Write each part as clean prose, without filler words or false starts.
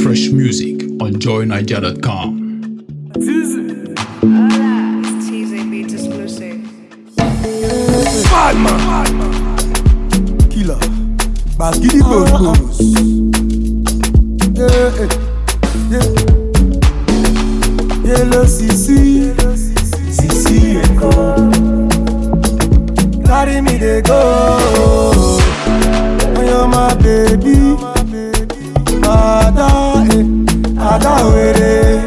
Fresh music on joyniger.com. It's TZ Beats exclusive. Badman Killer Baskidi Bros. Yellow CC Echo. Carry me they go. When you're my baby, Ada were.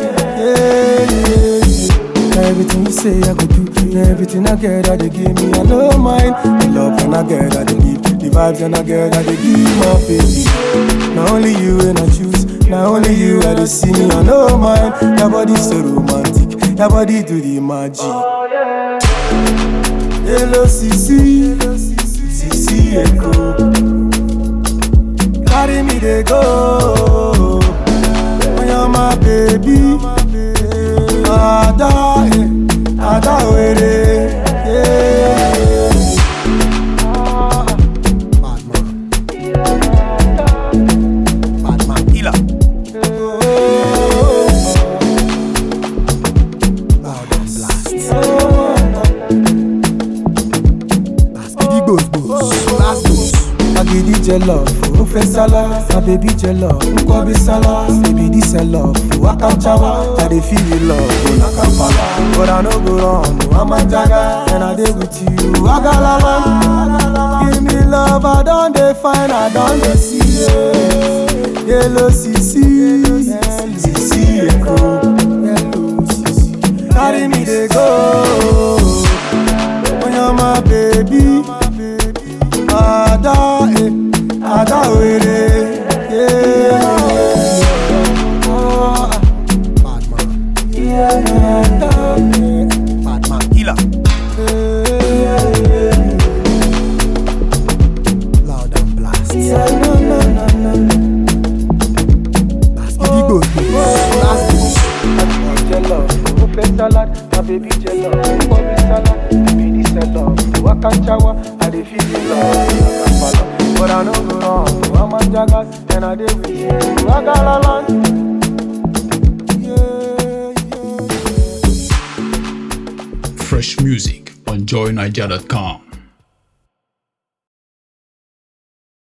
Everything you say I go do, everything I get I they give me, I no mind. The love and I get I they give, the vibes and I get I they give my baby. Not only you and I choose, not only you I they see me, I no mind. Your body so romantic, your body do the magic. Hello CC Echo. Carry me they go. When you're my baby, Ada were. Badman killer. Loud and blast. Baskidi Bros. Agidi jello, Ofesala, my baby jello, Nkwabi Sala, baby this a love, Wakanchawa, I dey feel the love, Nakapala, but I no go wrong, I'm a jagger, and I dey with you, Agalala, give me love, I don't define, I don't see it, Yellow CC Echo, carry me they go, when you're my baby, Ada were. Badman killer. Loud and blast. Baskidi Bros. Jello, Buffet salad, my baby jello, Bobby salad, baby this a love, Wakanchawa, I dey feel the love, but I no go wrong, I'm a jagger, and I dey with you, Agalala. Fresh music on joyniger.com.